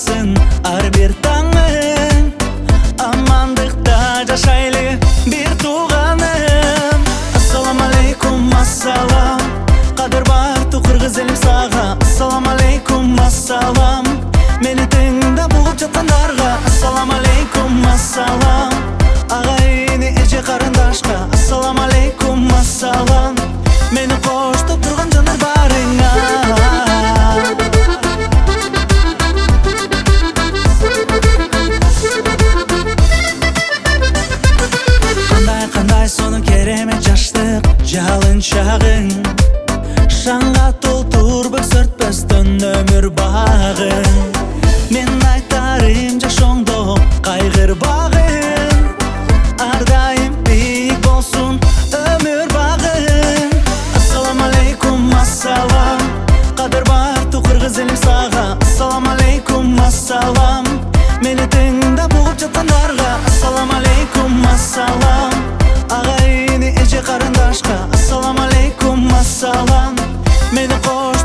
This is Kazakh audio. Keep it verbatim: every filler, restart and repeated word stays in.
болсын ар бир таңың, амандықта жашайлы бир туғаным. Ассалам алейкум, ассалам, қадір бақты қырғыз елім саға. Ассалам алейкум, ассалам, мені тыңда бұғып жатқандарға. Ассалам алейкум, ассалам, ағайыны эже қарындашқа. Ассалам алейкум, ассалам, мені қоштап тұрған жандар барыңа. Қандай қандай соның керемет жаштық жалын шағың, шаңға толтыр бөксөртпөстөн өмір бағын. Мен айтарым жашоңдо кайгырбагын, ардайым бийик болсун өмүр багын. Ассалам алейкум, ассалам, кадыр бақты кыргыз элим сага. Ассалам алейкум, ассалам, мени тыңда бугуп жаткандарга. Ассалам алейкум, ассалам, агайыны эже карындашка. Ассалам алейкум, ассалам, мени кош